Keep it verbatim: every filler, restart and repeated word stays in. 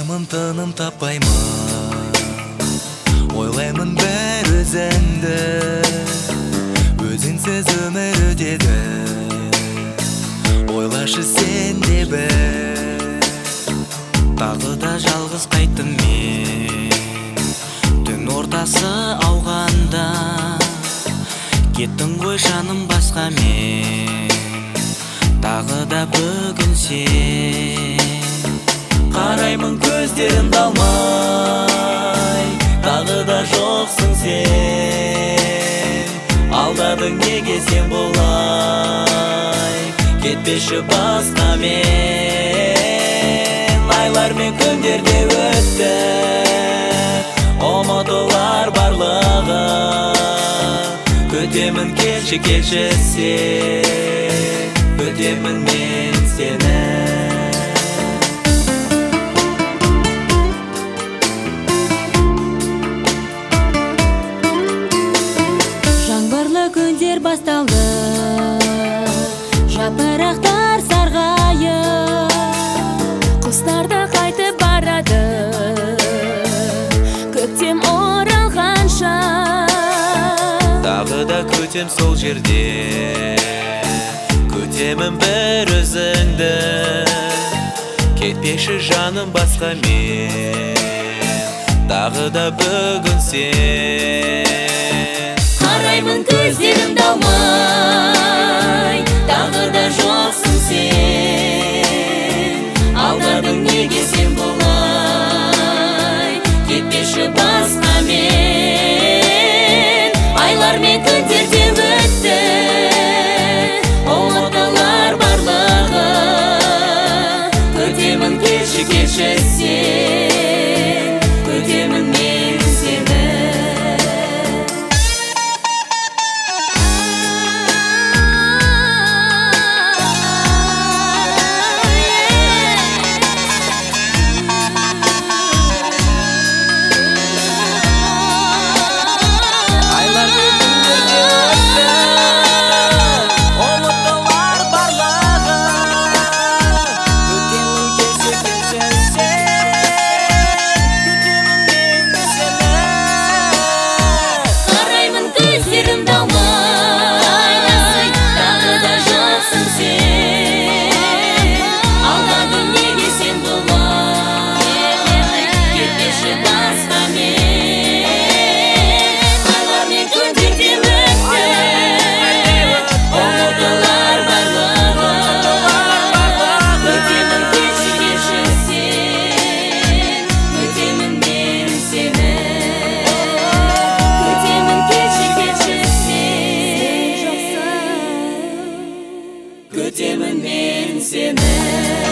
Қараймын, тыным таппаймын, ойлаймын бәр өзіңді. Өзіңсіз өмір өтеді, ойлашы сен де бір. Тағы да жалғыз қайттым мен, түн ортасы ауғанда. Кеттің ғой жаным басқа мен, тағы да бүгін сен. Қараймын көздерімді алмай, тағы да жоқсың сен. Алдадың неге сен болай, кетпеші басқа мен. Айлар мен күндерде өтті, ұмытылар барлығы. Күтемін келші келші сен, күтемін мен сені. Жаңбырлы күндер басталды, жапырақтар сарғайып, құстар да қайтып барады, көктем оралғанша. Тағы да күтем сол жерде, күтемін бір өзіңді. Кетпеші жаным басқа мен, тағы да бүгін сен. Қараймын көздерімді алмай, тағы да жоқсың сен. Алдадың неге сен болай, кетпеші басқа мен. Айлар мен күндерде өтті, ұмытылар барлығы. Күтемін келші келші сен, күтемін мен сені. Күтемін мен сені.